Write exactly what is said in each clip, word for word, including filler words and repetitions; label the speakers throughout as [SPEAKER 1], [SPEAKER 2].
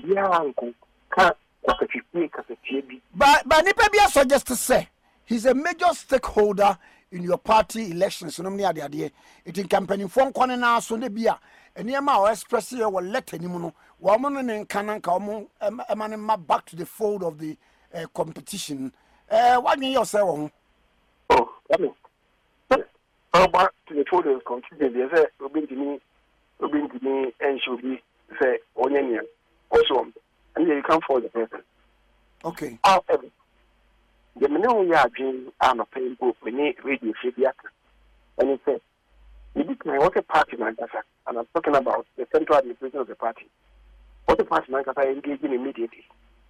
[SPEAKER 1] Yeah, uncle. Can't
[SPEAKER 2] But but nipa bia suggest to say he's a major stakeholder in your party elections. No many ade ade. It in campaigning for kwane na so ne bia. Eniema o express here will let any no. Wo mo ne nkan nka mo emane ma back to the fold of the uh, competition. Eh what you yourself on?
[SPEAKER 1] Oh, I mean. How back to the fold of the competition. They say Robin Dini Robin Dini and should be say Onyenya also. And then you come for the person.
[SPEAKER 2] Okay.
[SPEAKER 1] However, the minimum you are doing, I'm a paying book, we need radio Shibiaka. And he said, you did my what a party, Nankasa, and I'm talking about the central administration of the party. What a party, Nankasa, engaging immediately.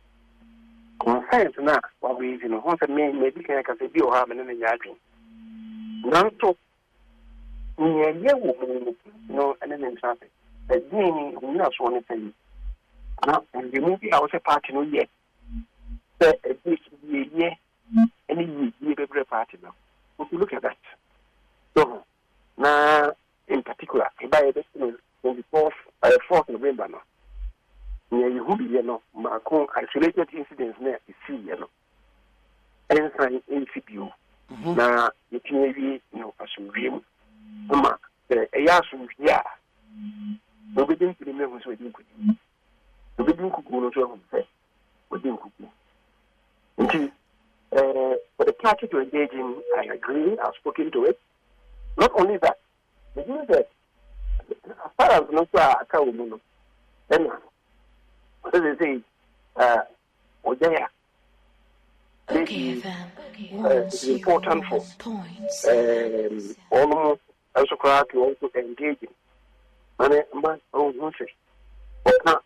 [SPEAKER 1] Concerns now, what we, you know, once a man, maybe can I say, be or have an enemy yarding. Now, so, near you, no, and then something. But then, we not want to say, now, and the movie, I was a party, no, yet. A big year, any year, every party now. If you look at that, so now in particular, by the twenty-fourth, uh, fourth November now, near you who be you know, Macron isolated incidents near the sea, you know, and sign in C P U. Now, it may be, you know, as you dream, Uma, the Ayasum, yeah, nobody didn't remember what you could do. Nobody could go to say, what you could do. Okay. Uh, for the party to engage in, I agree, I've spoken to it. Not only that, the thing is that as far as no account, then what do they say? Uh, Ojaya.
[SPEAKER 3] Okay,
[SPEAKER 1] uh, it's important for um, almost also to also engage in. And I don't say, but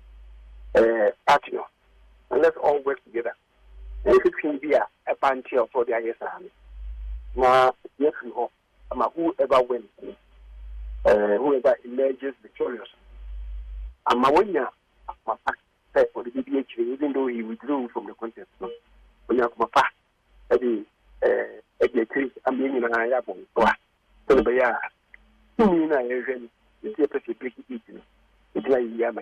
[SPEAKER 1] uh, party, and let's all work together. If it can be a party for the I S army. Now, yes, we hope. Whoever wins, uh, whoever emerges victorious. And my winner, my fact, for the B B H, even though he withdrew from the contest, when you have my fact, the case, I'm being in a high level. So, the Bayard, two million Asian, the T P C, it's like Yama.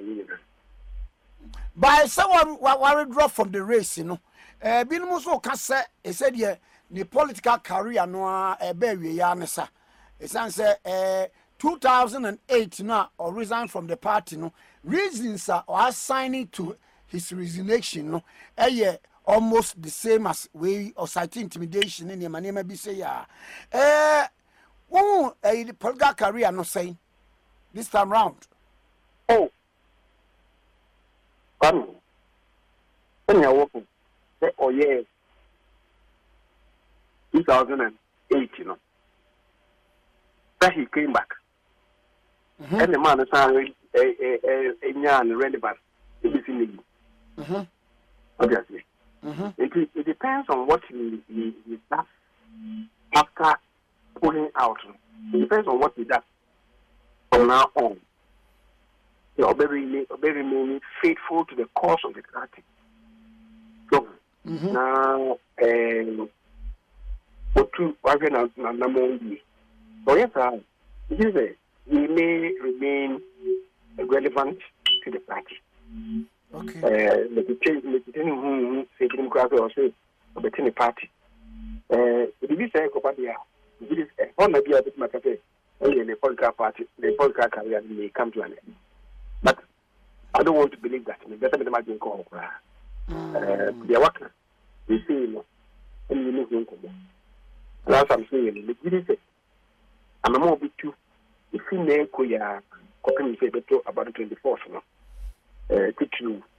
[SPEAKER 2] By someone who drop from the race, you know. Eh, Binuso Cassa, he said, yeah, the political career no a baby yanessa. It's answer eh two thousand eight now or resign from the party no reasons are or assigning to his resignation no eh yeah almost the same as way or citing intimidation in your name be say yeah eh one a political career no saying this time round.
[SPEAKER 1] Oh, um, when you're working. Oh yeah, two thousand eight, you know. That he came back, mm-hmm. And the man is a a a young relevant. It is in the mm-hmm. Obviously, mm-hmm. It it depends on what he he, he does after pulling out. It depends on what he does from now on. He will be remain faithful to the cause of the party. So. Mm-hmm. Now, um, what two organ and number so yes, uh, he may remain relevant to the party.
[SPEAKER 2] Okay.
[SPEAKER 1] Uh, the change, the who say Democrat or say the Tiny party. Uh, the B say Copadia, this is one of the other matter. Only the political party, the political career may come to an end. But I don't want to believe that. Better than imagine call. The worker, we see, and you know, that's what I'm saying. The Giddy said, I'm a more bit too. If you make a copy, say, about the twenty-fourth, no, uh, to